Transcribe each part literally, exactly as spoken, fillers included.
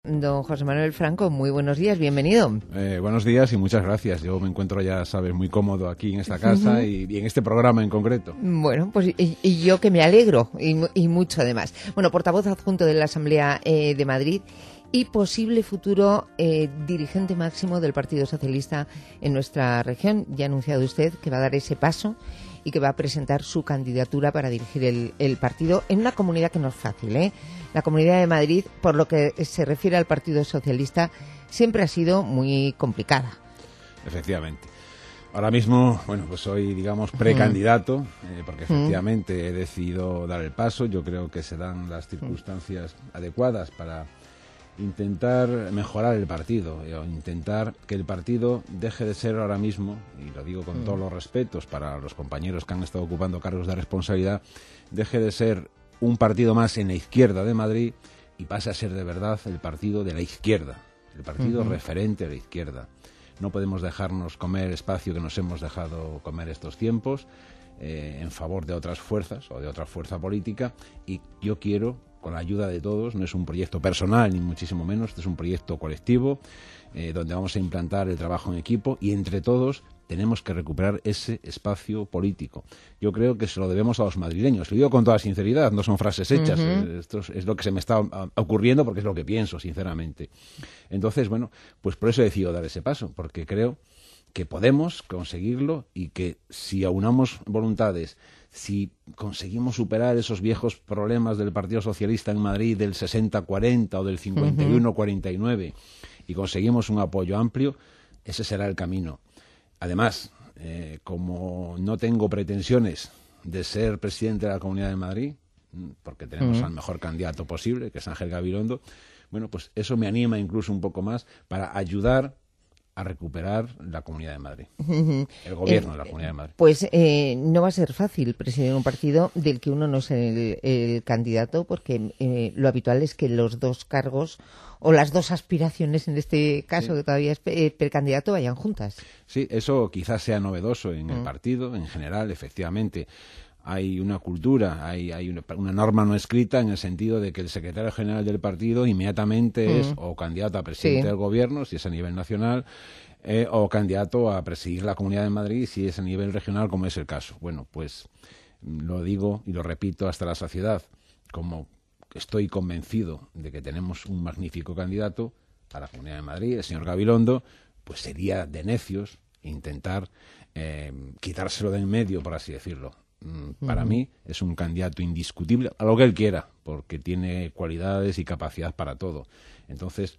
Don José Manuel Franco, muy buenos días, bienvenido. Eh, buenos días y muchas gracias. Yo me encuentro, ya sabes, muy cómodo aquí en esta casa uh-huh. y, y en este programa en concreto. Bueno, pues y, y yo que me alegro y, y mucho además. Bueno, portavoz adjunto de la Asamblea eh, de Madrid y posible futuro eh, dirigente máximo del Partido Socialista en nuestra región. Ya ha anunciado usted que va a dar ese paso y que va a presentar su candidatura para dirigir el, el partido en una comunidad que no es fácil, ¿eh? La Comunidad de Madrid, por lo que se refiere al Partido Socialista, siempre ha sido muy complicada. Efectivamente. Ahora mismo, bueno, pues soy, digamos, precandidato, eh, porque efectivamente he decidido dar el paso. Yo creo que se dan las circunstancias adecuadas para intentar mejorar el partido, o intentar que el partido deje de ser ahora mismo, y lo digo con mm. todos los respetos para los compañeros que han estado ocupando cargos de responsabilidad, deje de ser un partido más en la izquierda de Madrid y pase a ser de verdad el partido de la izquierda, el partido uh-huh. referente de la izquierda. No podemos dejarnos comer espacio que nos hemos dejado comer estos tiempos eh, en favor de otras fuerzas o de otra fuerza política, y yo quiero, con la ayuda de todos, no es un proyecto personal ni muchísimo menos, este es un proyecto colectivo eh, donde vamos a implantar el trabajo en equipo y entre todos tenemos que recuperar ese espacio político. Yo creo que se lo debemos a los madrileños. Lo digo con toda sinceridad, no son frases hechas. Uh-huh. Esto es, es lo que se me está ocurriendo porque es lo que pienso, sinceramente. Entonces, bueno, pues por eso he decidido dar ese paso, porque creo que podemos conseguirlo y que si aunamos voluntades, si conseguimos superar esos viejos problemas del Partido Socialista en Madrid del sesenta cuarenta o del cincuenta y uno cuarenta y nueve uh-huh. y conseguimos un apoyo amplio, ese será el camino. Además, eh, como no tengo pretensiones de ser presidente de la Comunidad de Madrid, porque tenemos uh-huh. al mejor candidato posible, que es Ángel Gabilondo, bueno, pues eso me anima incluso un poco más para ayudar a recuperar la Comunidad de Madrid, uh-huh. el gobierno eh, de la Comunidad de Madrid. Pues eh, no va a ser fácil presidir un partido del que uno no es el, el candidato, porque eh, lo habitual es que los dos cargos o las dos aspiraciones, en este caso sí. que todavía es eh, precandidato, vayan juntas. Sí, eso quizás sea novedoso en uh-huh. el partido, en general, efectivamente. Hay una cultura, hay, hay una, una norma no escrita en el sentido de que el secretario general del partido inmediatamente mm. es o candidato a presidente sí. del gobierno, si es a nivel nacional, eh, o candidato a presidir la Comunidad de Madrid, si es a nivel regional, como es el caso. Bueno, pues lo digo y lo repito hasta la saciedad, como estoy convencido de que tenemos un magnífico candidato a la Comunidad de Madrid, el señor Gabilondo, pues sería de necios intentar eh, quitárselo de en medio, por así decirlo. Para uh-huh. mí es un candidato indiscutible a lo que él quiera, porque tiene cualidades y capacidad para todo. Entonces,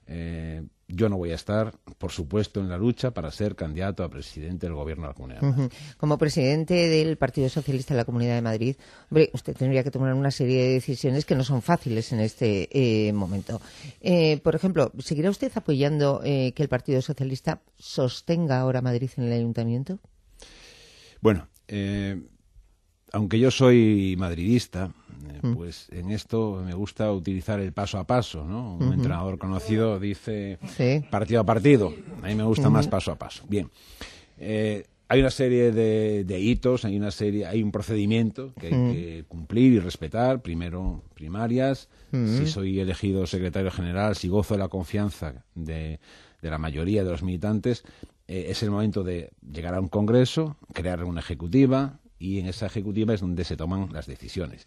eh, yo no voy a estar, por supuesto, en la lucha para ser candidato a presidente del gobierno de la Comunidad de Madrid. Uh-huh. Como presidente del Partido Socialista de la Comunidad de Madrid, hombre, usted tendría que tomar una serie de decisiones que no son fáciles en este eh, momento. Eh, por ejemplo, ¿seguirá usted apoyando eh, que el Partido Socialista sostenga ahora Madrid en el Ayuntamiento? Bueno, eh, aunque yo soy madridista, eh, mm. pues en esto me gusta utilizar el paso a paso, ¿no? Un uh-huh. entrenador conocido dice sí. partido a partido. A mí me gusta uh-huh. más paso a paso. Bien, eh, hay una serie de, de hitos, hay una serie, hay un procedimiento que hay uh-huh. que cumplir y respetar. Primero, primarias. Uh-huh. Si soy elegido secretario general, si gozo de la confianza de, de la mayoría de los militantes, eh, es el momento de llegar a un congreso, crear una ejecutiva, y en esa ejecutiva es donde se toman las decisiones.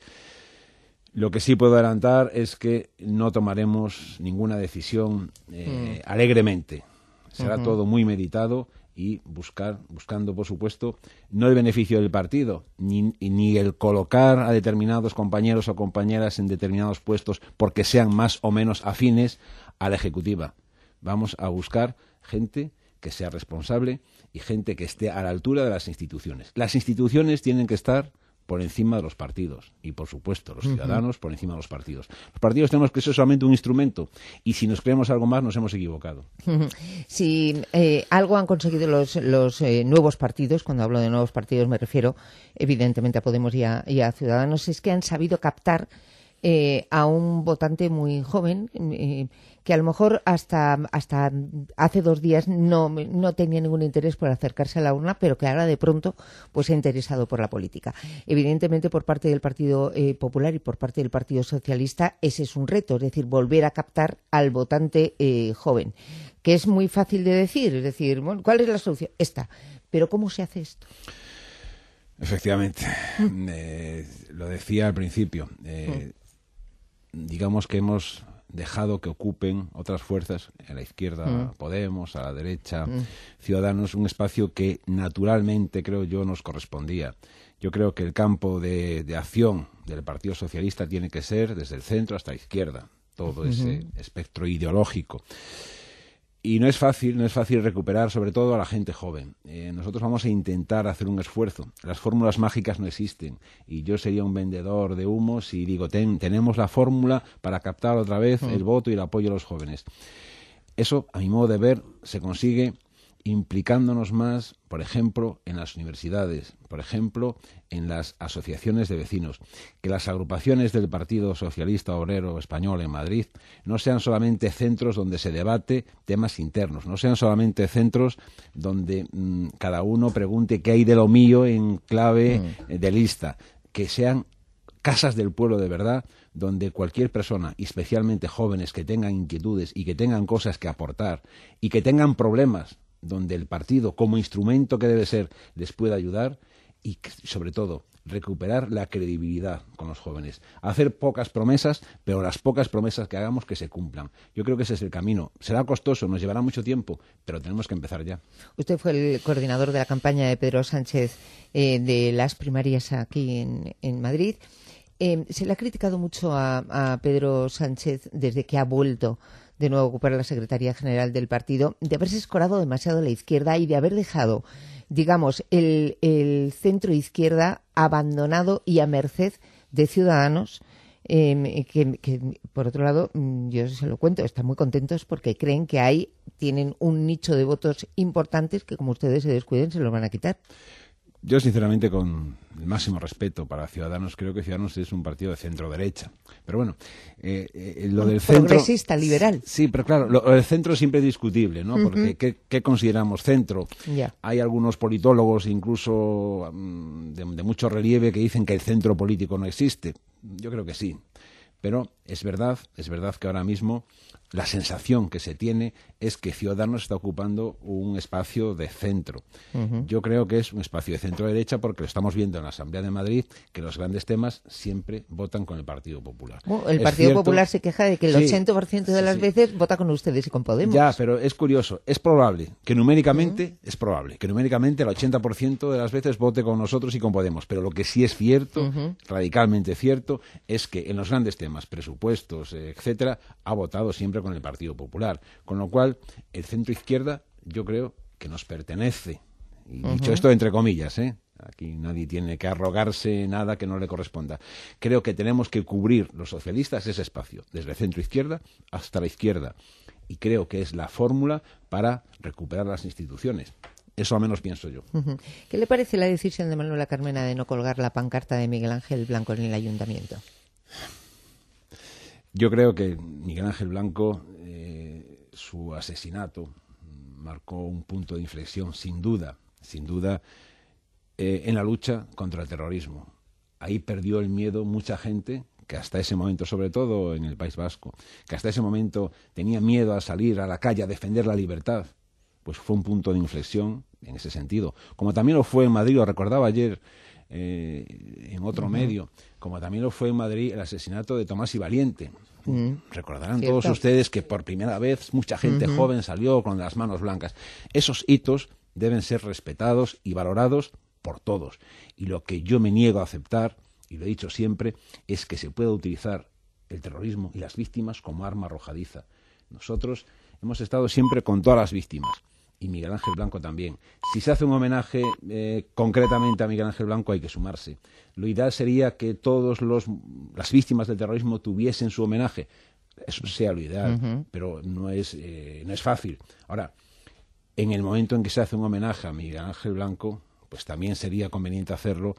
Lo que sí puedo adelantar es que no tomaremos ninguna decisión eh, mm. alegremente. Será uh-huh. todo muy meditado y buscar, buscando, por supuesto, no el beneficio del partido, ni, ni el colocar a determinados compañeros o compañeras en determinados puestos porque sean más o menos afines a la ejecutiva. Vamos a buscar gente que sea responsable y gente que esté a la altura de las instituciones. Las instituciones tienen que estar por encima de los partidos y, por supuesto, los ciudadanos uh-huh. por encima de los partidos. Los partidos tenemos que ser solamente un instrumento y si nos creemos algo más nos hemos equivocado. Uh-huh. Si eh, algo han conseguido los, los eh, nuevos partidos, cuando hablo de nuevos partidos me refiero evidentemente a Podemos y a, y a Ciudadanos, es que han sabido captar eh, a un votante muy joven eh, que a lo mejor hasta, hasta hace dos días no, no tenía ningún interés por acercarse a la urna, pero que ahora de pronto pues se ha interesado por la política. Evidentemente, por parte del Partido eh, Popular y por parte del Partido Socialista, ese es un reto, es decir, volver a captar al votante eh, joven, que es muy fácil de decir, es decir, bueno, ¿cuál es la solución? Esta. Pero ¿cómo se hace esto? Efectivamente, eh, lo decía al principio, eh, digamos que hemos dejado que ocupen otras fuerzas, a la izquierda mm. Podemos, a la derecha mm. Ciudadanos, un espacio que naturalmente, creo yo, nos correspondía. Yo creo que el campo de, de acción del Partido Socialista tiene que ser desde el centro hasta la izquierda, todo ese uh-huh. espectro ideológico. Y no es fácil, no es fácil recuperar sobre todo a la gente joven. Eh, nosotros vamos a intentar hacer un esfuerzo. Las fórmulas mágicas no existen. Y yo sería un vendedor de humos si digo, ten, tenemos la fórmula para captar otra vez el voto y el apoyo de los jóvenes. Eso, a mi modo de ver, se consigue implicándonos más, por ejemplo, en las universidades, por ejemplo, en las asociaciones de vecinos, que las agrupaciones del Partido Socialista Obrero Español en Madrid no sean solamente centros donde se debate temas internos, no sean solamente centros donde mmm, cada uno pregunte qué hay de lo mío en clave mm. de lista, que sean casas del pueblo de verdad, donde cualquier persona, y especialmente jóvenes que tengan inquietudes y que tengan cosas que aportar y que tengan problemas, donde el partido, como instrumento que debe ser, les pueda ayudar y, sobre todo, recuperar la credibilidad con los jóvenes. Hacer pocas promesas, pero las pocas promesas que hagamos que se cumplan. Yo creo que ese es el camino. Será costoso, nos llevará mucho tiempo, pero tenemos que empezar ya. Usted fue el coordinador de la campaña de Pedro Sánchez eh, de las primarias aquí en, en Madrid. Eh, se le ha criticado mucho a, a Pedro Sánchez desde que ha vuelto de nuevo a ocupar la Secretaría General del partido, de haberse escorado demasiado a la izquierda y de haber dejado, digamos, el, el centro izquierda abandonado y a merced de Ciudadanos, eh, que, que, por otro lado, yo se lo cuento, están muy contentos porque creen que ahí tienen un nicho de votos importantes que, como ustedes se descuiden, se los van a quitar. Yo, sinceramente, con el máximo respeto para Ciudadanos, creo que Ciudadanos es un partido de centro-derecha. Pero bueno, eh, eh, lo del centro... Progresista, liberal. Sí, pero claro, lo, lo del centro siempre es discutible, ¿no? Porque uh-huh. ¿qué, ¿qué consideramos centro? Yeah. Hay algunos politólogos, incluso um, de, de mucho relieve, que dicen que el centro político no existe. Yo creo que sí. Pero es verdad, es verdad que ahora mismo la sensación que se tiene es que Ciudadanos está ocupando un espacio de centro. Uh-huh. Yo creo que es un espacio de centro-derecha porque lo estamos viendo en la Asamblea de Madrid, que los grandes temas siempre votan con el Partido Popular. Bueno, el es Partido cierto, Popular se queja de que el sí, ochenta por ciento de las sí, veces vota con ustedes y con Podemos. Ya, pero es curioso, es probable que numéricamente, uh-huh. es probable que numéricamente el ochenta por ciento de las veces vote con nosotros y con Podemos, pero lo que sí es cierto, uh-huh. radicalmente cierto, es que en los grandes temas, presupuestos, eh, etcétera, ha votado siempre con el Partido Popular, con lo cual el centro izquierda yo creo que nos pertenece, y uh-huh. dicho esto entre comillas, ¿eh? Aquí nadie tiene que arrogarse nada que no le corresponda. Creo que tenemos que cubrir los socialistas ese espacio, desde el centro izquierda hasta la izquierda, y creo que es la fórmula para recuperar las instituciones. Eso al menos pienso yo. Uh-huh. ¿Qué le parece la decisión de Manuela Carmena de no colgar la pancarta de Miguel Ángel Blanco en el ayuntamiento? Yo creo que Miguel Ángel Blanco, eh, su asesinato marcó un punto de inflexión, sin duda, sin duda, eh, en la lucha contra el terrorismo. Ahí perdió el miedo mucha gente que hasta ese momento, sobre todo en el País Vasco, que hasta ese momento tenía miedo a salir a la calle a defender la libertad. Pues fue un punto de inflexión en ese sentido. Como también lo fue en Madrid, lo recordaba ayer eh, en otro uh-huh. medio, como también lo fue en Madrid el asesinato de Tomás y Valiente. Uh-huh. Recordarán ¿Cierto? Todos ustedes que por primera vez mucha gente uh-huh. joven salió con las manos blancas. Esos hitos deben ser respetados y valorados por todos. Y lo que yo me niego a aceptar, y lo he dicho siempre, es que se pueda utilizar el terrorismo y las víctimas como arma arrojadiza. Nosotros hemos estado siempre con todas las víctimas, y Miguel Ángel Blanco también. Si se hace un homenaje eh, concretamente a Miguel Ángel Blanco, hay que sumarse. Lo ideal sería que todas las víctimas del terrorismo tuviesen su homenaje. Eso sea lo ideal, uh-huh. pero no es, eh, no es fácil. Ahora, en el momento en que se hace un homenaje a Miguel Ángel Blanco, pues también sería conveniente hacerlo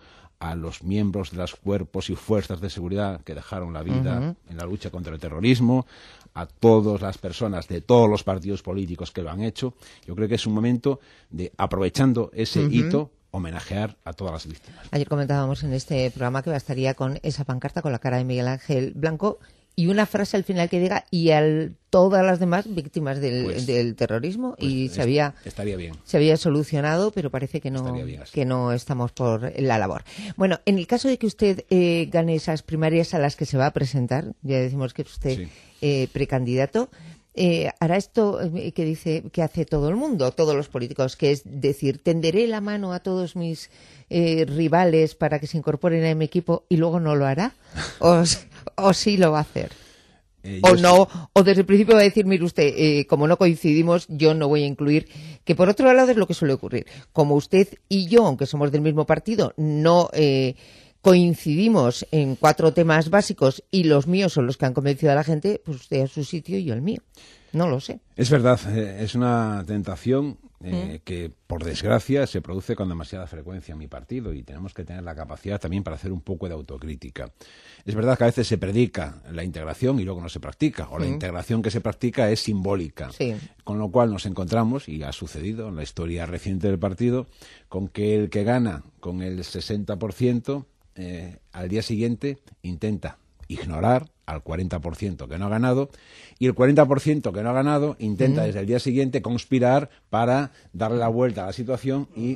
a los miembros de los cuerpos y fuerzas de seguridad que dejaron la vida uh-huh. en la lucha contra el terrorismo, a todas las personas de todos los partidos políticos que lo han hecho. Yo creo que es un momento de, aprovechando ese uh-huh. hito, homenajear a todas las víctimas. Ayer comentábamos en este programa que bastaría con esa pancarta con la cara de Miguel Ángel Blanco y una frase al final que diga y a todas las demás víctimas del, pues, del terrorismo pues y se había estaría bien. se había solucionado, pero parece que no que no estamos por la labor. Bueno, en el caso de que usted eh, gane esas primarias a las que se va a presentar, ya decimos que es usted sí. eh, precandidato, eh, hará esto que dice que hace todo el mundo, todos los políticos, que es decir, tenderé la mano a todos mis eh, rivales para que se incorporen a mi equipo y luego no lo hará, o, o sí lo va a hacer. Eh, o no, sí. O desde el principio va a decir, mire usted, eh, como no coincidimos, yo no voy a incluir, que por otro lado es lo que suele ocurrir. Como usted y yo, aunque somos del mismo partido, no eh, coincidimos en cuatro temas básicos y los míos son los que han convencido a la gente, pues usted a su sitio y yo el mío. No lo sé. Es verdad, eh, es una tentación eh, ¿Mm? que, por desgracia, se produce con demasiada frecuencia en mi partido y tenemos que tener la capacidad también para hacer un poco de autocrítica. Es verdad que a veces se predica la integración y luego no se practica, o ¿Mm? la integración que se practica es simbólica, sí. con lo cual nos encontramos, y ha sucedido en la historia reciente del partido, con que el que gana con el sesenta por ciento eh, al día siguiente intenta ignorar al cuarenta por ciento que no ha ganado, y el cuarenta por ciento que no ha ganado intenta mm. desde el día siguiente conspirar para darle la vuelta a la situación y,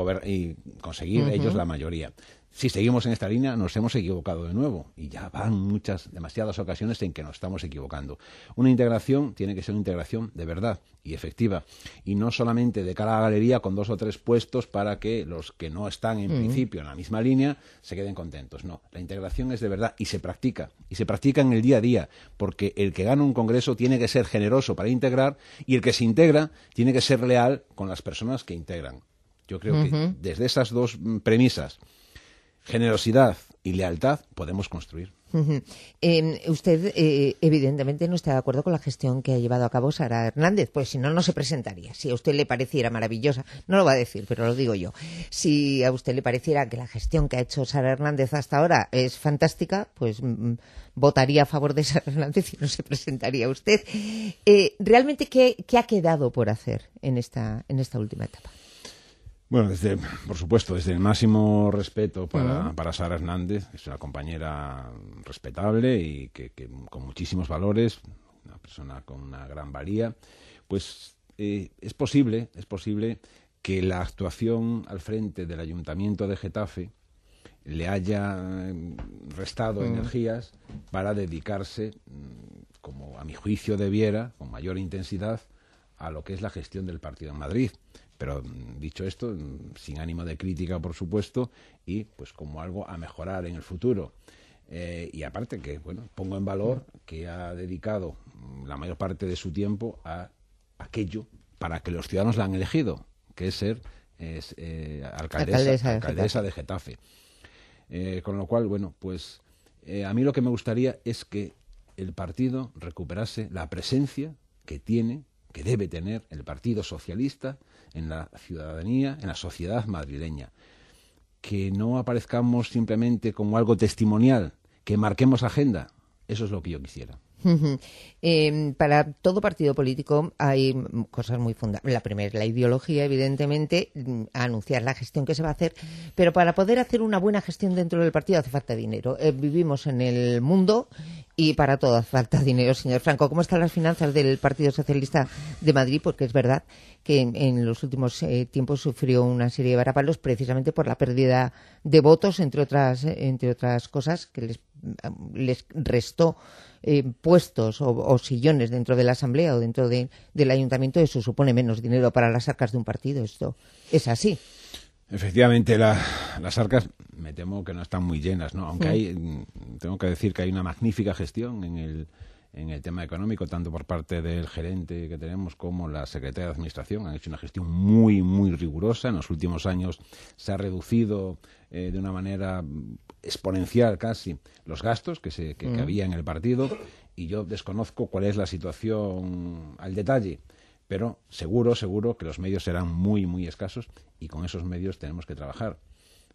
y conseguir uh-huh. ellos la mayoría. Si seguimos en esta línea, nos hemos equivocado de nuevo, y ya van muchas, demasiadas ocasiones en que nos estamos equivocando. Una integración tiene que ser una integración de verdad y efectiva, y no solamente de cara a la galería con dos o tres puestos para que los que no están en mm. principio en la misma línea se queden contentos. No, la integración es de verdad y se practica, y se practica en el día a día, porque el que gana un congreso tiene que ser generoso para integrar, y el que se integra tiene que ser leal con las personas que integran. Yo creo uh-huh. que desde esas dos premisas, generosidad y lealtad, podemos construir. Uh-huh. Eh, usted, eh, evidentemente, no está de acuerdo con la gestión que ha llevado a cabo Sara Hernández, pues si no, no se presentaría. Si a usted le pareciera maravillosa, no lo va a decir, pero lo digo yo. Si a usted le pareciera que la gestión que ha hecho Sara Hernández hasta ahora es fantástica, pues mm, votaría a favor de Sara Hernández y no se presentaría usted. Eh, ¿Realmente qué, qué ha quedado por hacer en esta, en esta última etapa? Bueno, desde, por supuesto, desde el máximo respeto para, uh-huh. para Sara Hernández, es una compañera respetable y que, que con muchísimos valores, una persona con una gran valía, pues eh, es posible, es posible que la actuación al frente del Ayuntamiento de Getafe le haya restado uh-huh. energías para dedicarse, como a mi juicio debiera, con mayor intensidad, a lo que es la gestión del partido en Madrid. Pero dicho esto, sin ánimo de crítica, por supuesto, y pues como algo a mejorar en el futuro. Eh, y aparte que, bueno, pongo en valor que ha dedicado la mayor parte de su tiempo a aquello para que los ciudadanos la han elegido, que es ser es, eh, alcaldesa, alcaldesa, alcaldesa de Getafe. De Getafe. Eh, con lo cual, bueno, pues eh, a mí lo que me gustaría es que el partido recuperase la presencia que tiene, que debe tener el Partido Socialista en la ciudadanía, en la sociedad madrileña. Que no aparezcamos simplemente como algo testimonial, que marquemos agenda. Eso es lo que yo quisiera. Uh-huh. Eh, para todo partido político hay cosas muy fundamentales. La primera es la ideología, evidentemente, anunciar la gestión que se va a hacer, pero para poder hacer una buena gestión dentro del partido hace falta dinero. Eh, vivimos en el mundo y para todo hace falta dinero, señor Franco. ¿Cómo están las finanzas del Partido Socialista de Madrid? Porque es verdad que en, en los últimos eh, tiempos sufrió una serie de varapalos precisamente por la pérdida de votos, entre otras, entre otras cosas, que les, les restó Eh, puestos o, o sillones dentro de la Asamblea o dentro de, del Ayuntamiento. Eso supone menos dinero para las arcas de un partido. Esto es así. Efectivamente, la, las arcas me temo que no están muy llenas, ¿no? Aunque hay, tengo que decir que hay una magnífica gestión en el, en el tema económico, tanto por parte del gerente que tenemos como la secretaria de Administración. Han hecho una gestión muy, muy rigurosa. En los últimos años se ha reducido eh, de una manera exponencial casi los gastos que, se, que, mm. que había en el partido, y yo desconozco cuál es la situación al detalle, pero seguro, seguro que los medios serán muy, muy escasos, y con esos medios tenemos que trabajar.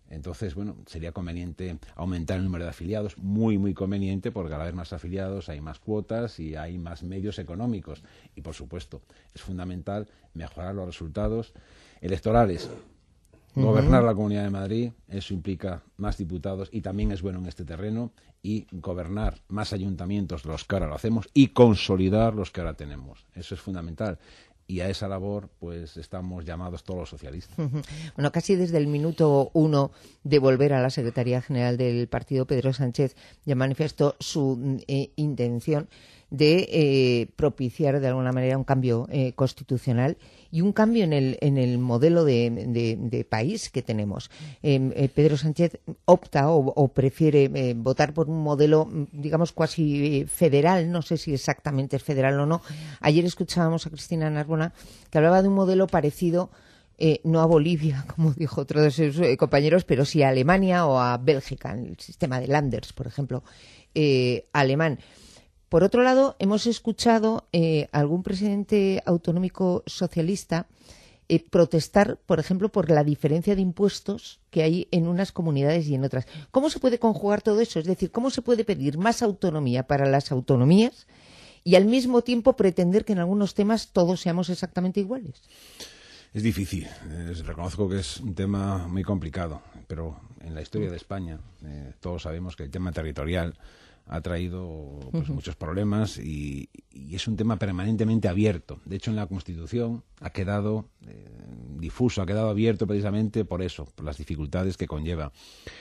Entonces, bueno, sería conveniente aumentar el número de afiliados, muy, muy conveniente, porque al haber más afiliados hay más cuotas y hay más medios económicos. Y, por supuesto, es fundamental mejorar los resultados electorales. Uh-huh. Gobernar la Comunidad de Madrid, eso implica más diputados y también es bueno en este terreno, y gobernar más ayuntamientos de los que ahora lo hacemos y consolidar los que ahora tenemos. Eso es fundamental. Y a esa labor, pues, estamos llamados todos los socialistas. Uh-huh. Bueno, casi desde el minuto uno de volver a la Secretaría General del partido, Pedro Sánchez ya manifestó su eh, intención de eh, propiciar de alguna manera un cambio eh, constitucional y un cambio en el en el modelo de, de, de país que tenemos. Eh, eh, Pedro Sánchez opta o, o prefiere eh, votar por un modelo, digamos, cuasi federal, no sé si exactamente es federal o no. Ayer escuchábamos a Cristina Narbona que hablaba de un modelo parecido, eh, no a Bolivia, como dijo otro de sus eh, compañeros, pero sí a Alemania o a Bélgica, en el sistema de Landers, por ejemplo, eh, alemán. Por otro lado, hemos escuchado eh, a algún presidente autonómico socialista eh, protestar, por ejemplo, por la diferencia de impuestos que hay en unas comunidades y en otras. ¿Cómo se puede conjugar todo eso? Es decir, ¿cómo se puede pedir más autonomía para las autonomías y al mismo tiempo pretender que en algunos temas todos seamos exactamente iguales? Es difícil. Eh, reconozco que es un tema muy complicado, pero en la historia de España eh, todos sabemos que el tema territorial ha traído pues, uh-huh. muchos problemas y, y es un tema permanentemente abierto. De hecho, en la Constitución ha quedado eh, difuso, ha quedado abierto precisamente por eso, por las dificultades que conlleva.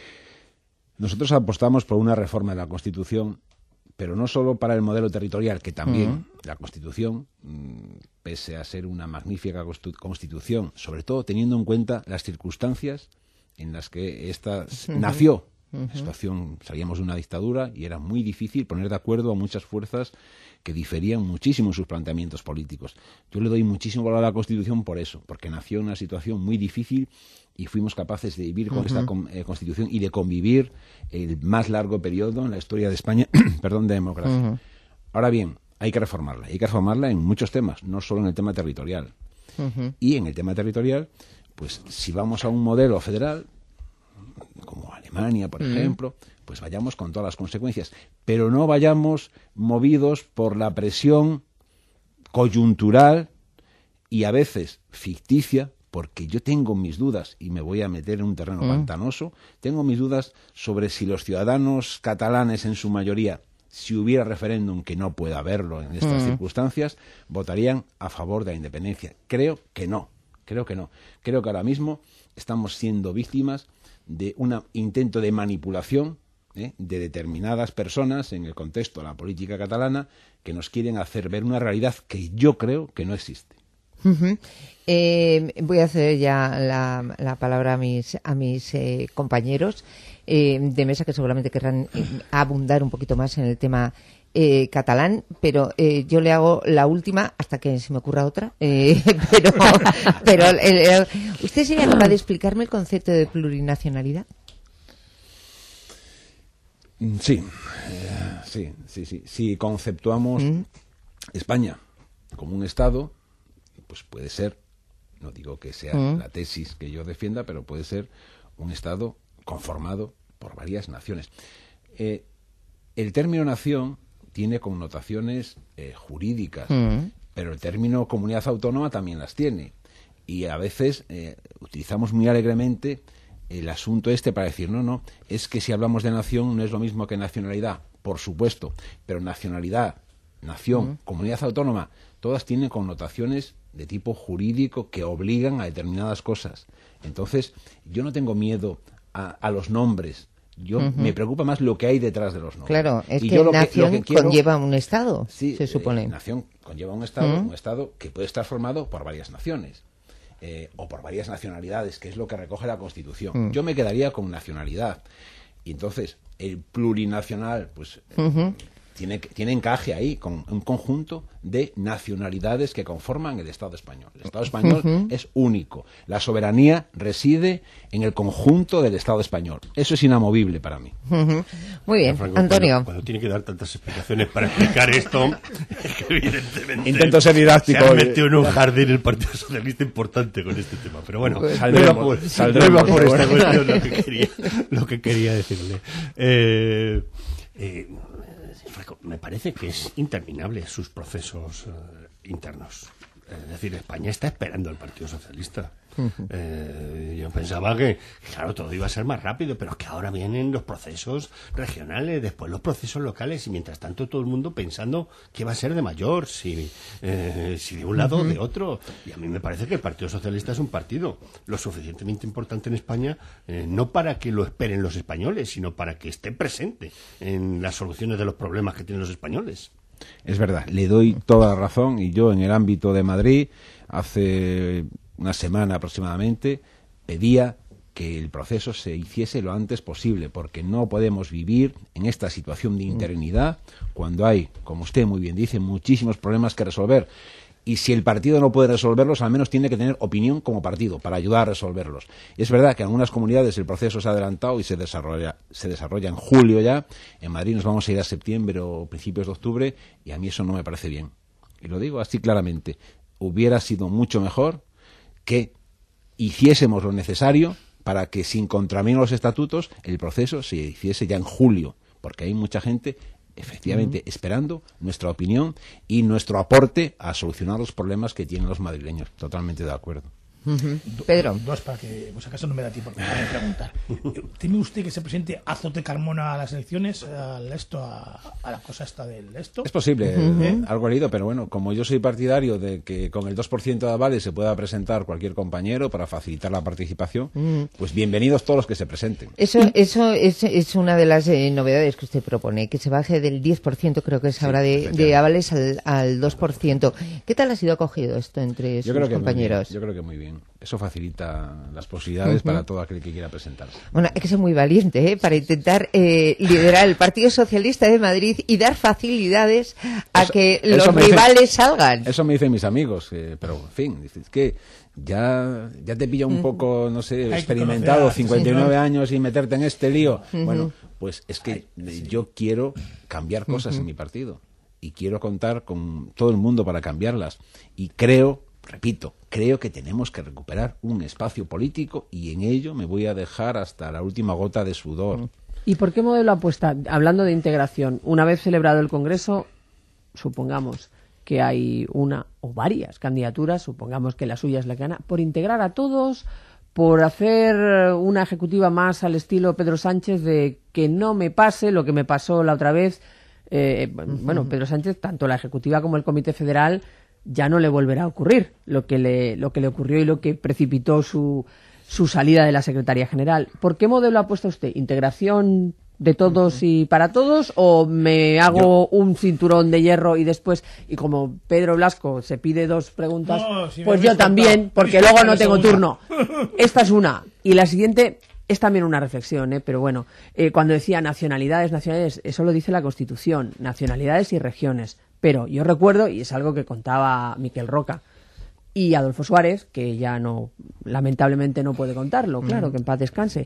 Nosotros apostamos por una reforma de la Constitución, pero no solo para el modelo territorial, que también uh-huh. la Constitución, pese a ser una magnífica Constitución, sobre todo teniendo en cuenta las circunstancias en las que esta uh-huh. nació. Uh-huh. La situación, salíamos de una dictadura y era muy difícil poner de acuerdo a muchas fuerzas que diferían muchísimo en sus planteamientos políticos. Yo le doy muchísimo valor a la Constitución por eso, porque nació en una situación muy difícil y fuimos capaces de vivir con uh-huh. esta con, eh, Constitución y de convivir el más largo periodo en la historia de España, perdón, de democracia. Uh-huh. Ahora bien, hay que reformarla, hay que reformarla en muchos temas, no solo en el tema territorial. Uh-huh. Y en el tema territorial, pues si vamos a un modelo federal, como Alemania, por mm. ejemplo, pues vayamos con todas las consecuencias, pero no vayamos movidos por la presión coyuntural y a veces ficticia, porque yo tengo mis dudas, y me voy a meter en un terreno mm. pantanoso, tengo mis dudas sobre si los ciudadanos catalanes en su mayoría, si hubiera referéndum, que no puede haberlo en estas mm. circunstancias, votarían a favor de la independencia. Creo que no, creo que no. Creo que ahora mismo estamos siendo víctimas de un intento de manipulación ¿eh? de determinadas personas en el contexto de la política catalana que nos quieren hacer ver una realidad que yo creo que no existe. Uh-huh. Eh, voy a ceder ya la, la palabra a mis, a mis eh, compañeros eh, de mesa que seguramente querrán eh, abundar un poquito más en el tema Eh, catalán, pero eh, yo le hago la última hasta que se me ocurra otra. Eh, pero pero eh, ¿usted sería capaz de explicarme el concepto de plurinacionalidad? Sí, eh, sí, sí, sí. Si conceptuamos ¿Mm? España como un Estado, pues puede ser, no digo que sea ¿Mm? la tesis que yo defienda, pero puede ser un Estado conformado por varias naciones. Eh, el término nación tiene connotaciones eh, jurídicas, mm. pero el término comunidad autónoma también las tiene. Y a veces eh, utilizamos muy alegremente el asunto este para decir, no, no, es que si hablamos de nación no es lo mismo que nacionalidad, por supuesto, pero nacionalidad, nación, mm. comunidad autónoma, todas tienen connotaciones de tipo jurídico que obligan a determinadas cosas. Entonces, yo no tengo miedo a, a los nombres. Yo uh-huh. me preocupa más lo que hay detrás de los nombres. Claro, es y que yo lo nación que, lo que quiero, conlleva un Estado, sí, se supone. Eh, nación conlleva un Estado, uh-huh. un Estado que puede estar formado por varias naciones eh, o por varias nacionalidades, que es lo que recoge la Constitución. Uh-huh. Yo me quedaría con nacionalidad. Y entonces, el plurinacional, pues... Uh-huh. tiene, tiene encaje ahí con un conjunto de nacionalidades que conforman el Estado español. El Estado español uh-huh. es único. La soberanía reside en el conjunto del Estado español. Eso es inamovible para mí. Uh-huh. Muy bien, Franco, Antonio. Cuando, cuando tiene que dar tantas explicaciones para explicar esto, es que evidentemente intento ser didáctico. Se ha metido en un jardín el Partido Socialista importante con este tema. Pero bueno, pues saldremos, no iba por, saldremos, no iba por esta bueno. cuestión lo que quería, lo que quería decirle. Eh, eh, me parece que es interminable sus procesos uh, internos. Es decir, España está esperando al Partido Socialista. Uh-huh. Eh, yo pensaba que, claro, todo iba a ser más rápido, pero que ahora vienen los procesos regionales, después los procesos locales, y mientras tanto todo el mundo pensando qué va a ser de mayor, si, eh, si de un lado uh-huh. o de otro. Y a mí me parece que el Partido Socialista es un partido lo suficientemente importante en España, eh, no para que lo esperen los españoles, sino para que esté presente en las soluciones de los problemas que tienen los españoles. Es verdad, le doy toda la razón, y yo en el ámbito de Madrid, hace una semana aproximadamente, pedía que el proceso se hiciese lo antes posible, porque no podemos vivir en esta situación de interinidad cuando hay, como usted muy bien dice, muchísimos problemas que resolver. Y si el partido no puede resolverlos, al menos tiene que tener opinión como partido para ayudar a resolverlos. Y es verdad que en algunas comunidades el proceso se ha adelantado y se desarrolla, se desarrolla en julio ya. En Madrid nos vamos a ir a septiembre o principios de octubre, y a mí eso no me parece bien. Y lo digo así claramente. Hubiera sido mucho mejor que hiciésemos lo necesario para que, sin contravenir los estatutos, el proceso se hiciese ya en julio, porque hay mucha gente efectivamente uh-huh. esperando nuestra opinión y nuestro aporte a solucionar los problemas que tienen los madrileños. Totalmente de acuerdo. Uh-huh. Pedro. Dos, para que, pues acaso no me da tiempo para preguntar. ¿Teme usted que se presente Azote Carmona a las elecciones, al esto, a, a la cosa esta del esto? Es posible, uh-huh. eh, algo he leído, pero bueno, como yo soy partidario de que con el dos por ciento de avales se pueda presentar cualquier compañero para facilitar la participación, uh-huh. pues bienvenidos todos los que se presenten. Eso, eso es, es una de las eh, novedades que usted propone, que se baje del diez por ciento, creo que es ahora, sí, de, de avales al, al dos por ciento. ¿Qué tal ha sido acogido esto entre yo sus creo que compañeros? Yo creo que muy bien. Eso facilita las posibilidades uh-huh. para todo aquel que quiera presentarse. Bueno, hay que ser muy valiente ¿eh? para intentar eh, liderar el Partido Socialista de Madrid y dar facilidades a eso, que los rivales dicen, salgan. Eso me dicen mis amigos, eh, pero en fin, es que ya, ya te pilla un uh-huh. poco, no sé, hay experimentado, cincuenta y nueve sí, años y meterte en este lío. Uh-huh. Bueno, pues es que Ay, yo sí. quiero cambiar cosas uh-huh. en mi partido y quiero contar con todo el mundo para cambiarlas. Y creo... Repito, creo que tenemos que recuperar un espacio político, y en ello me voy a dejar hasta la última gota de sudor. ¿Y por qué modelo apuesta? Hablando de integración, una vez celebrado el Congreso, supongamos que hay una o varias candidaturas, supongamos que la suya es la que gana, por integrar a todos, por hacer una ejecutiva más al estilo Pedro Sánchez, de que no me pase lo que me pasó la otra vez. Eh, bueno, Pedro Sánchez, tanto la ejecutiva como el Comité Federal, ya no le volverá a ocurrir lo que le, lo que le ocurrió y lo que precipitó su, su salida de la Secretaría General. ¿Por qué modelo apuesta usted? ¿Integración de todos y para todos? ¿O me hago yo... un cinturón de hierro y después, y como Pedro Blasco se pide dos preguntas, no, si pues yo también, porque luego no tengo turno? Esta es una. Y la siguiente es también una reflexión, ¿eh? Pero bueno, eh, cuando decía nacionalidades, nacionalidades, eso lo dice la Constitución, nacionalidades y regiones. Pero yo recuerdo, y es algo que contaba Miquel Roca y Adolfo Suárez, que ya no, lamentablemente no puede contarlo, claro, uh-huh. que en paz descanse,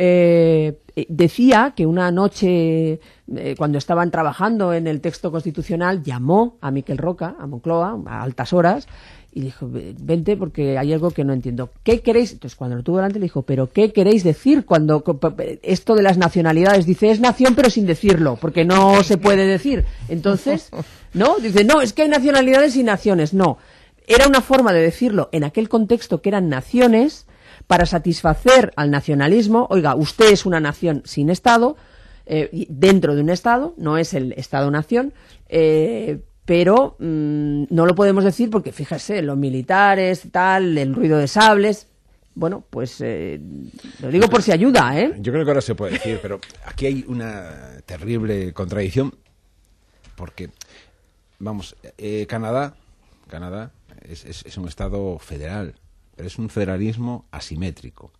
eh, decía que una noche, eh, cuando estaban trabajando en el texto constitucional, llamó a Miquel Roca, a Moncloa, a altas horas, y dijo, vente porque hay algo que no entiendo. ¿Qué queréis? Entonces, cuando lo tuvo delante, le dijo, ¿pero qué queréis decir cuando esto de las nacionalidades? Dice, es nación pero sin decirlo, porque no se puede decir. Entonces, ¿no? Dice, no, es que hay nacionalidades y naciones. No. Era una forma de decirlo en aquel contexto que eran naciones para satisfacer al nacionalismo. Oiga, usted es una nación sin Estado, eh, dentro de un Estado, no es el Estado-nación, eh, pero mmm, no lo podemos decir porque, fíjese, los militares, tal, el ruido de sables. Bueno, pues eh, lo digo por si ayuda, ¿eh? Yo creo que ahora se puede decir, pero aquí hay una terrible contradicción, porque, vamos, eh, Canadá, Canadá es, es, es un estado federal, pero es un federalismo asimétrico.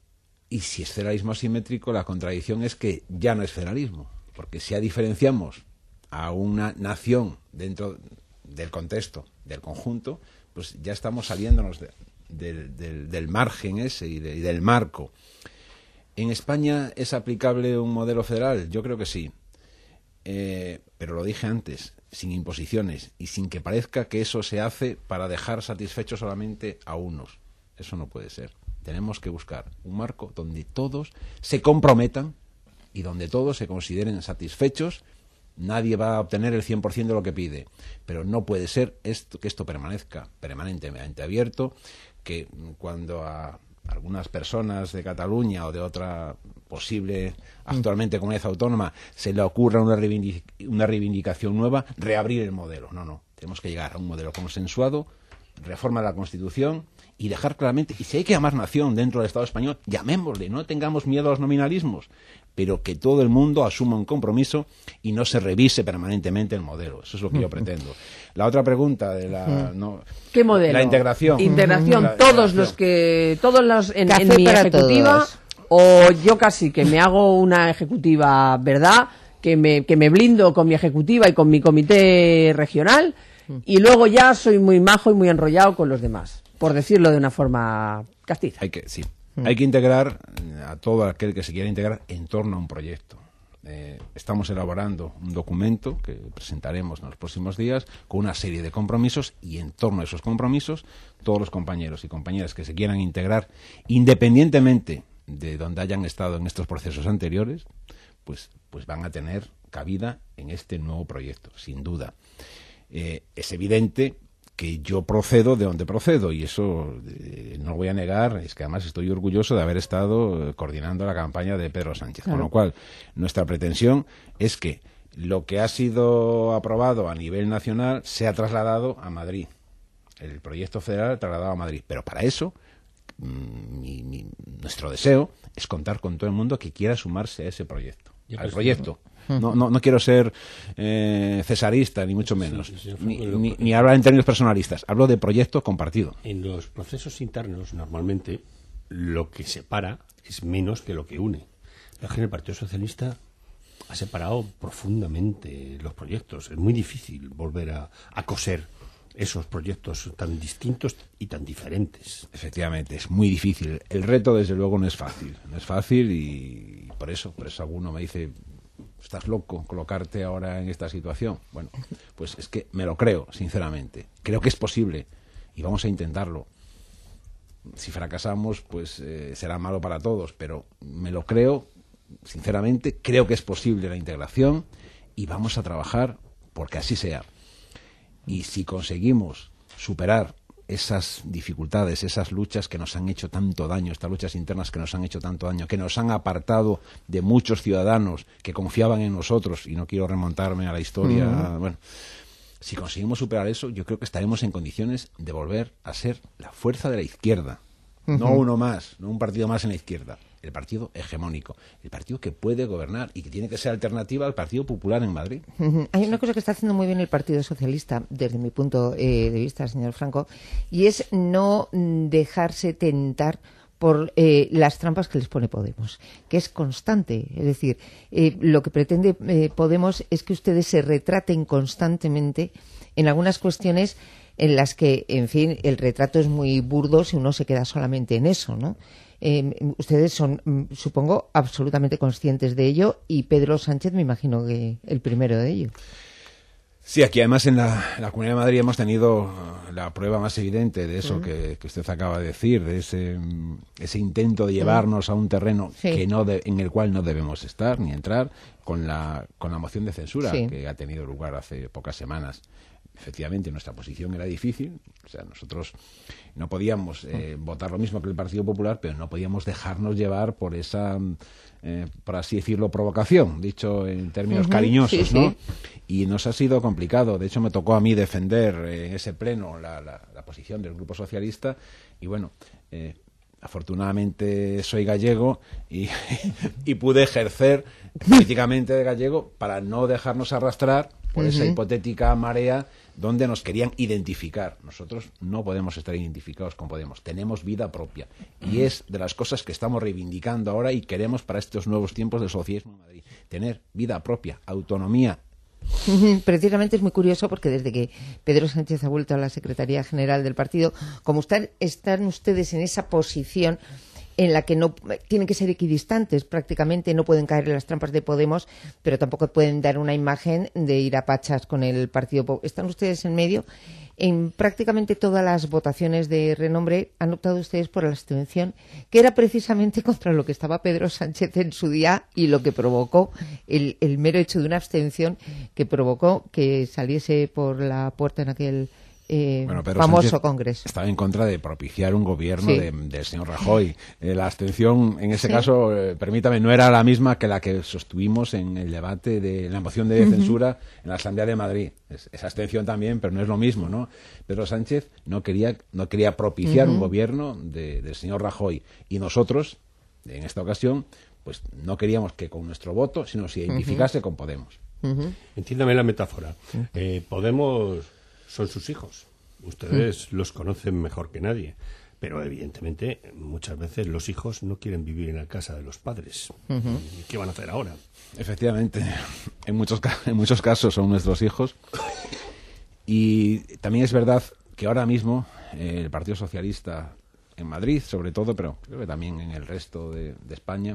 Y si es federalismo asimétrico, la contradicción es que ya no es federalismo, porque si ya diferenciamos a una nación dentro del contexto, del conjunto, pues ya estamos saliéndonos de, de, de, del margen ese y, de, y del marco. ¿En España es aplicable un modelo federal? Yo creo que sí. Eh, pero lo dije antes, sin imposiciones y sin que parezca que eso se hace para dejar satisfechos solamente a unos. Eso no puede ser. Tenemos que buscar un marco donde todos se comprometan y donde todos se consideren satisfechos. Nadie va a obtener el cien por ciento de lo que pide, pero no puede ser esto, que esto permanezca permanentemente abierto, que cuando a algunas personas de Cataluña o de otra posible actualmente comunidad autónoma se le ocurra una, reivindic una reivindicación nueva, reabrir el modelo. No, no, tenemos que llegar a un modelo consensuado, reforma de la Constitución y dejar claramente, y si hay que llamar nación dentro del Estado español, llamémosle, no tengamos miedo a los nominalismos, pero que todo el mundo asuma un compromiso y no se revise permanentemente el modelo. Eso es lo que yo pretendo. La otra pregunta de la... No, ¿qué modelo? La integración. Integración, la, todos la los que... Todos los en, Café en mi para ejecutiva, todos. o yo casi que me hago una ejecutiva, ¿verdad?, que me, que me blindo con mi ejecutiva y con mi comité regional, y luego ya soy muy majo y muy enrollado con los demás, por decirlo de una forma castiza. Hay que, sí. Hay que integrar a todo aquel que se quiera integrar en torno a un proyecto. Eh, estamos elaborando un documento que presentaremos en los próximos días con una serie de compromisos y en torno a esos compromisos todos los compañeros y compañeras que se quieran integrar, independientemente de donde hayan estado en estos procesos anteriores, pues, pues van a tener cabida en este nuevo proyecto, sin duda. Eh, es evidente que yo procedo de donde procedo y eso eh, no lo voy a negar, es que además estoy orgulloso de haber estado eh, coordinando la campaña de Pedro Sánchez, claro. Con lo cual nuestra pretensión es que lo que ha sido aprobado a nivel nacional sea trasladado a Madrid, el proyecto federal trasladado a Madrid, pero para eso mmm, mi, mi, nuestro deseo es contar con todo el mundo que quiera sumarse a ese proyecto, yo al proyecto. No, no, no quiero ser eh, cesarista, ni mucho menos, sí, sí, sí, ni, ni, ni hablar en términos personalistas. Hablo de proyecto compartido. En los procesos internos, normalmente, lo que separa es menos que lo que une. El Partido Socialista ha separado profundamente los proyectos. Es muy difícil volver a, a coser esos proyectos tan distintos y tan diferentes. Efectivamente, es muy difícil. El reto, desde luego, no es fácil. No es fácil y por eso, por eso alguno me dice... ¿Estás loco colocarte ahora en esta situación? Bueno, pues es que me lo creo, sinceramente. Creo que es posible y vamos a intentarlo. Si fracasamos, pues eh, será malo para todos, pero me lo creo, sinceramente. Creo que es posible la integración y vamos a trabajar porque así sea. Y si conseguimos superar esas dificultades, esas luchas que nos han hecho tanto daño, estas luchas internas que nos han hecho tanto daño, que nos han apartado de muchos ciudadanos que confiaban en nosotros, y no quiero remontarme a la historia, uh-huh. Bueno, si conseguimos superar eso, yo creo que estaremos en condiciones de volver a ser la fuerza de la izquierda, uh-huh. No uno más, no un partido más en la izquierda, el partido hegemónico, el partido que puede gobernar y que tiene que ser alternativa al Partido Popular en Madrid. Uh-huh. Hay una cosa que está haciendo muy bien el Partido Socialista, desde mi punto eh, de vista, señor Franco, y es no dejarse tentar por eh, las trampas que les pone Podemos, que es constante. Es decir, eh, lo que pretende eh, Podemos es que ustedes se retraten constantemente en algunas cuestiones en las que, en fin, el retrato es muy burdo si uno se queda solamente en eso, ¿no? Eh, ustedes son, supongo, absolutamente conscientes de ello y Pedro Sánchez me imagino que el primero de ello. Sí, aquí además en la, en la Comunidad de Madrid hemos tenido la prueba más evidente de eso uh-huh. que, que usted acaba de decir, de ese, ese intento de llevarnos uh-huh. a un terreno sí. que no de, en el cual no debemos estar ni entrar con la, con la moción de censura sí. que ha tenido lugar hace pocas semanas. Efectivamente, nuestra posición era difícil, o sea, nosotros no podíamos eh, votar lo mismo que el Partido Popular, pero no podíamos dejarnos llevar por esa, eh, por así decirlo, provocación, dicho en términos uh-huh, cariñosos, sí, ¿no? Sí. Y nos ha sido complicado. De hecho, me tocó a mí defender eh, en ese pleno la, la, la posición del Grupo Socialista y, bueno, eh, afortunadamente soy gallego y, y pude ejercer políticamente de gallego para no dejarnos arrastrar por uh-huh. esa hipotética marea donde nos querían identificar. Nosotros no podemos estar identificados con Podemos, tenemos vida propia y es de las cosas que estamos reivindicando ahora y queremos para estos nuevos tiempos del socialismo en Madrid, tener vida propia, autonomía Precisamente es muy curioso porque desde que Pedro Sánchez ha vuelto a la Secretaría General del partido, como están, están ustedes en esa posición en la que no tienen que ser equidistantes, prácticamente no pueden caer en las trampas de Podemos, pero tampoco pueden dar una imagen de ir a pachas con el Partido Popular. Están ustedes en medio. En prácticamente todas las votaciones de renombre han optado ustedes por la abstención, que era precisamente contra lo que estaba Pedro Sánchez en su día y lo que provocó el, el mero hecho de una abstención que provocó que saliese por la puerta en aquel Eh, bueno, Pedro famoso Sánchez Congreso. Estaba en contra de propiciar un gobierno Sí. de, del señor Rajoy. Eh, la abstención, en ese Sí. caso, eh, permítame, no era la misma que la que sostuvimos en el debate de la moción de censura en la Asamblea de Madrid. Es, esa abstención también, pero no es lo mismo, ¿no? Pedro Sánchez no quería, no quería propiciar uh-huh. un gobierno de, del señor Rajoy. Y nosotros, en esta ocasión, pues no queríamos que con nuestro voto, sino se identificase uh-huh. con Podemos. Uh-huh. Entiéndame la metáfora. Eh, Podemos son sus hijos. Ustedes mm. los conocen mejor que nadie. Pero evidentemente muchas veces los hijos no quieren vivir en la casa de los padres. Uh-huh. ¿Qué van a hacer ahora? Efectivamente, en muchos, en muchos casos son nuestros hijos. Y también es verdad que ahora mismo eh, el Partido Socialista en Madrid, sobre todo, pero creo que también en el resto de, de España,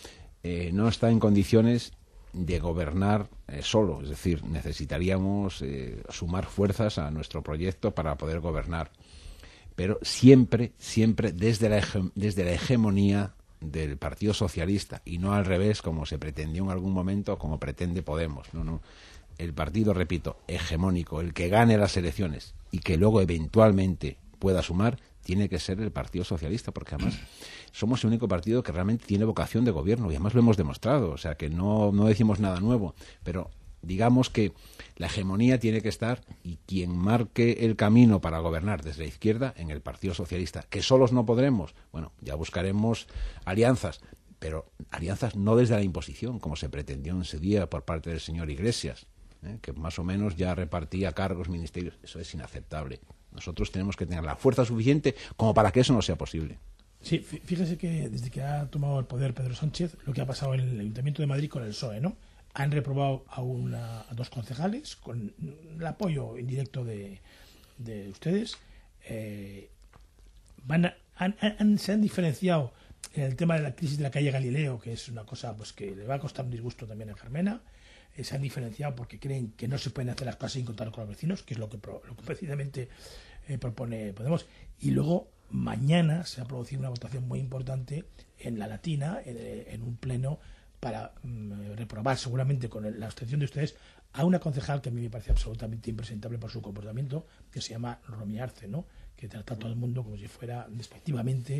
eh, no está en condiciones de gobernar eh, solo, es decir, necesitaríamos eh, sumar fuerzas a nuestro proyecto para poder gobernar, pero siempre, siempre desde la, hege- desde la hegemonía del Partido Socialista y no al revés, como se pretendió en algún momento, como pretende Podemos. No, no. El partido, repito, hegemónico, el que gane las elecciones y que luego eventualmente pueda sumar, tiene que ser el Partido Socialista, porque además somos el único partido que realmente tiene vocación de gobierno y además lo hemos demostrado, o sea que no, no decimos nada nuevo, pero digamos que la hegemonía tiene que estar y quien marque el camino para gobernar desde la izquierda en el Partido Socialista, que solos no podremos, bueno, ya buscaremos alianzas, pero alianzas no desde la imposición, como se pretendió en ese día por parte del señor Iglesias, ¿eh? que más o menos ya repartía cargos, ministerios, eso es inaceptable. Nosotros tenemos que tener la fuerza suficiente como para que eso no sea posible. Sí, fíjese que desde que ha tomado el poder Pedro Sánchez, lo que ha pasado en el Ayuntamiento de Madrid con el P S O E, ¿no? Han reprobado a, una, a dos concejales con el apoyo indirecto de, de ustedes. Eh, van a, han, han, se han diferenciado en el tema de la crisis de la calle Galileo, que es una cosa pues que le va a costar un disgusto también a Carmena. Eh, se han diferenciado porque creen que no se pueden hacer las cosas sin contar con los vecinos, que es lo que, pro, lo que precisamente eh, propone Podemos. Y luego mañana se va a producir una votación muy importante en la Latina, en, en un pleno, para um, reprobar seguramente con el, la abstención de ustedes a una concejal que a mí me parece absolutamente impresentable por su comportamiento, que se llama Romy Arce, ¿no? Que trata a todo el mundo como si fuera despectivamente,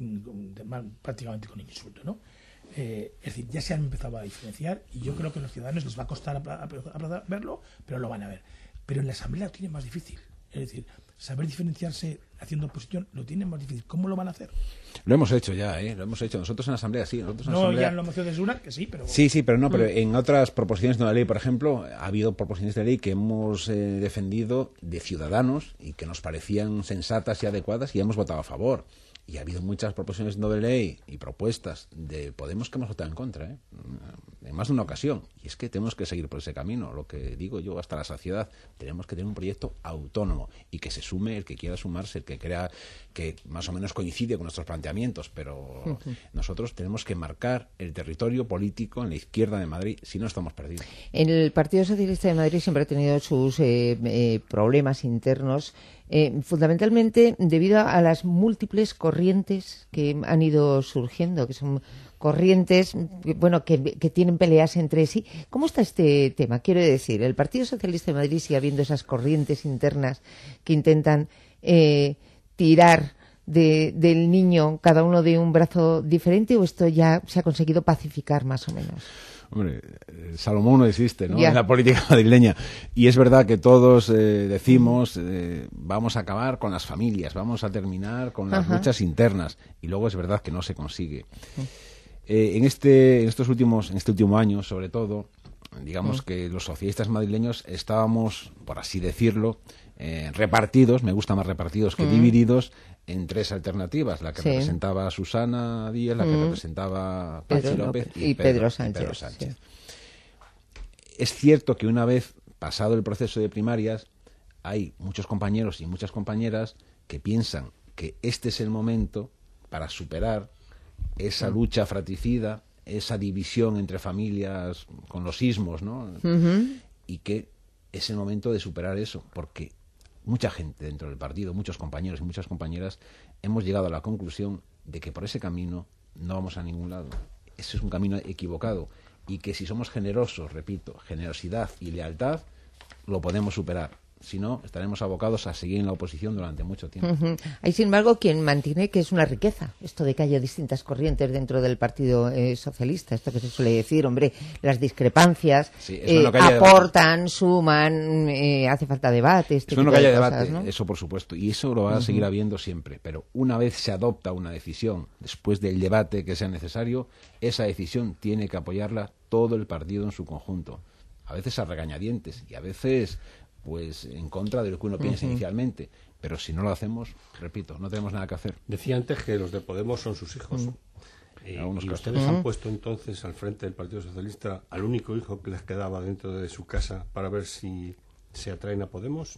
de, de, prácticamente con insulto, ¿no? Eh, es decir, ya se han empezado a diferenciar y yo creo que a los ciudadanos les va a costar a, a, a, a verlo, pero lo van a ver. Pero en la Asamblea lo tienen más difícil. Es decir, saber diferenciarse haciendo oposición lo tienen más difícil. ¿Cómo lo van a hacer? Lo hemos hecho ya, ¿eh? Lo hemos hecho. Nosotros en la Asamblea sí. Nosotros en no, la Asamblea... ya en la moción de censura, que sí, pero... Sí, sí, pero no, pero en otras proposiciones de la ley, por ejemplo, ha habido proposiciones de ley que hemos eh, defendido de ciudadanos y que nos parecían sensatas y adecuadas y hemos votado a favor. Y ha habido muchas proposiciones de ley y propuestas de Podemos que hemos votado en contra, ¿eh? En más de una ocasión. Y es que tenemos que seguir por ese camino. Lo que digo yo hasta la saciedad, tenemos que tener un proyecto autónomo y que se sume el que quiera sumarse, el que crea que más o menos coincide con nuestros planteamientos. Pero uh-huh. nosotros tenemos que marcar el territorio político en la izquierda de Madrid, si no estamos perdidos. El Partido Socialista de Madrid siempre ha tenido sus eh, eh, problemas internos, Eh, fundamentalmente debido a las múltiples corrientes que han ido surgiendo, que son corrientes bueno que, que tienen peleas entre sí. ¿Cómo está este tema? Quiero decir, ¿el Partido Socialista de Madrid sigue habiendo esas corrientes internas que intentan eh, tirar de, del niño cada uno de un brazo diferente, o esto ya se ha conseguido pacificar más o menos? Hombre, Salomón no existe, ¿no? Ya. En la política madrileña. Y es verdad que todos eh, decimos, eh, vamos a acabar con las familias, vamos a terminar con las Ajá. luchas internas. Y luego es verdad que no se consigue. Eh, en este, en estos últimos, en este último año, sobre todo, digamos uh-huh. que los socialistas madrileños estábamos, por así decirlo, eh, repartidos, me gusta más repartidos que uh-huh. divididos, en tres alternativas, la que sí. representaba Susana Díaz, la que uh-huh. representaba Pachi Pedro López López y, y Pedro, Pedro Sánchez. y Pedro Sánchez. es cierto que una vez pasado el proceso de primarias, hay muchos compañeros y muchas compañeras que piensan que este es el momento para superar esa lucha fratricida, esa división entre familias con los ismos, ¿no? Uh-huh. Y que es el momento de superar eso, porque mucha gente dentro del partido, muchos compañeros y muchas compañeras, hemos llegado a la conclusión de que por ese camino no vamos a ningún lado. Ese es un camino equivocado y que si somos generosos, repito, generosidad y lealtad, lo podemos superar. Si no, estaremos abocados a seguir en la oposición durante mucho tiempo. Uh-huh. Hay, sin embargo, quien mantiene que es una riqueza esto de que haya distintas corrientes dentro del Partido eh, Socialista. Esto que se suele decir, hombre, las discrepancias sí, eh, no aportan, debate. suman, eh, hace falta debate. Este eso no tipo que haya de cosas, debate, ¿no? Eso por supuesto. Y eso lo va a seguir uh-huh. habiendo siempre. Pero una vez se adopta una decisión, después del debate que sea necesario, esa decisión tiene que apoyarla todo el partido en su conjunto. A veces a regañadientes y a veces pues en contra de lo que uno piensa uh-huh. inicialmente, pero si no lo hacemos, repito, no tenemos nada que hacer. Decía antes que los de Podemos son sus hijos. Uh-huh. Eh, y ustedes uh-huh. han puesto entonces al frente del Partido Socialista al único hijo que les quedaba dentro de su casa para ver si se atraen a Podemos.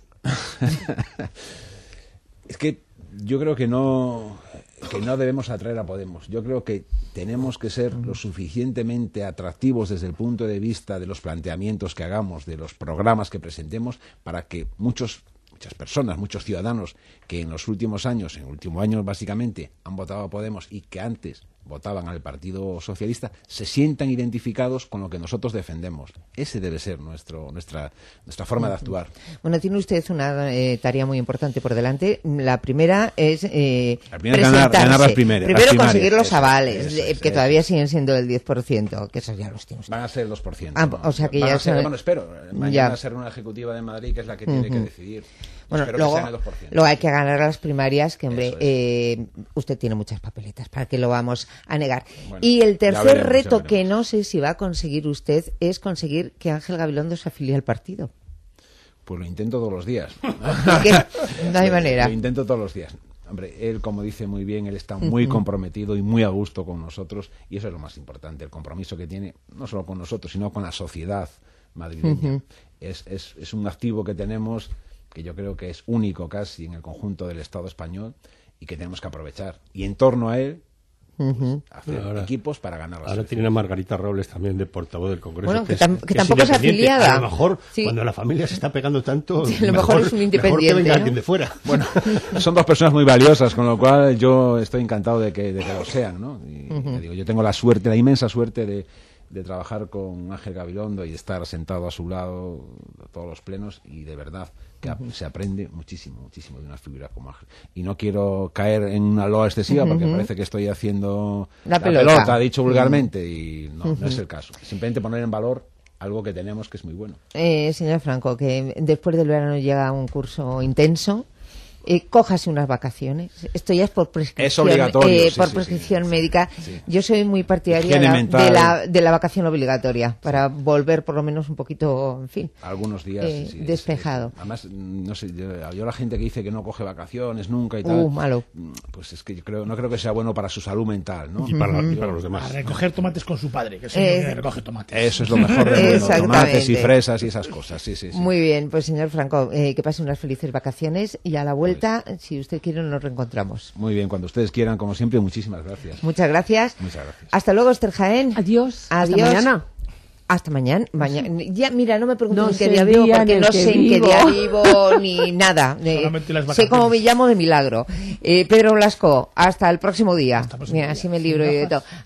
Es que yo creo que no que no debemos atraer a Podemos. Yo creo que tenemos que ser lo suficientemente atractivos desde el punto de vista de los planteamientos que hagamos, de los programas que presentemos, para que muchos muchas personas, muchos ciudadanos que en los últimos años, en el último año básicamente, han votado a Podemos y que antes votaban al Partido Socialista, se sientan identificados con lo que nosotros defendemos. Ese debe ser nuestro nuestra nuestra forma de actuar. Bueno, tiene usted una eh, tarea muy importante por delante. La primera es eh, la primera ganar, ganar las primeras. Primero las conseguir los eso, avales, eso, eso, que eso. todavía siguen siendo del diez por ciento, que esos ya los tiene usted. Van a ser el dos por ciento. Ah, ¿no? o sea que Van ya a ser, son... bueno, espero. Mañana ya. será una ejecutiva de Madrid que es la que tiene uh-huh. que decidir. Bueno, espero luego, que sean el dos por ciento. luego hay que ganar las primarias, que hombre, es. eh, usted tiene muchas papeletas, ¿para qué lo vamos a negar? Bueno, y el tercer veremos, reto que no sé si va a conseguir usted es conseguir que Ángel Gabilondo se afilie al partido. Pues lo intento todos los días. No hay manera. Lo intento todos los días. Hombre, él, como dice muy bien, él está muy uh-huh. comprometido y muy a gusto con nosotros, y eso es lo más importante, el compromiso que tiene, no solo con nosotros, sino con la sociedad madrileña. Uh-huh. Es, es, es un activo que tenemos que yo creo que es único casi en el conjunto del Estado español y que tenemos que aprovechar. Y en torno a él, Uh-huh. hacer ahora, equipos para ganar las ahora elecciones. tienen a Margarita Robles también de portavoz del Congreso, bueno, que, que, es, tam- que, que tampoco es es afiliada. A lo mejor sí. cuando la familia se está pegando tanto, sí, a lo mejor, mejor es un independiente, mejor que venga ¿no? alguien de fuera. Bueno, son dos personas muy valiosas, con lo cual yo estoy encantado de que, de que lo sean, ¿no? Y, uh-huh. te digo, yo tengo la suerte, la inmensa suerte de, de trabajar con Ángel Gabilondo y de estar sentado a su lado a todos los plenos, y de verdad que uh-huh. se aprende muchísimo, muchísimo de una figura como Ángel. Y no quiero caer en una loa excesiva uh-huh. porque parece que estoy haciendo la, la pelota. pelota, dicho vulgarmente, uh-huh. y no, uh-huh. no es el caso. Simplemente poner en valor algo que tenemos que es muy bueno. Eh, señor Franco, que después del verano llega un curso intenso. Eh, cójase unas vacaciones. Esto ya es por prescripción, es obligatorio, eh, sí, por sí, prescripción sí, médica. Sí. Yo soy muy partidaria de la, de, la, de la vacación obligatoria para volver por lo menos un poquito, en fin, algunos días eh, sí, despejado. Sí, sí. Además, no sé, yo, yo la gente que dice que no coge vacaciones nunca y tal, uh, malo. pues es que yo creo, no creo que sea bueno para su salud mental, ¿no? Y para, uh-huh. y para los demás. A recoger tomates con su padre, que es eh, el que recoge tomates. Eso es lo mejor de bueno, tomates y fresas y esas cosas. Sí, sí, sí. Muy bien, pues señor Franco, eh, que pase unas felices vacaciones y a la vuelta, pues, si usted quiere, nos reencontramos. Muy bien, cuando ustedes quieran, como siempre, muchísimas gracias. Muchas gracias. Muchas gracias. Hasta luego, Esther Jaén. Adiós. Adiós. Hasta mañana. Hasta mañana. mañana. Ya, mira, no me preguntes no en qué día vivo, porque no sé en qué día vivo ni nada. Eh, sé cómo me llamo de milagro. Eh, Pedro Blasco, hasta el próximo día. Hasta el próximo mira, día. Así me libro yo de todo.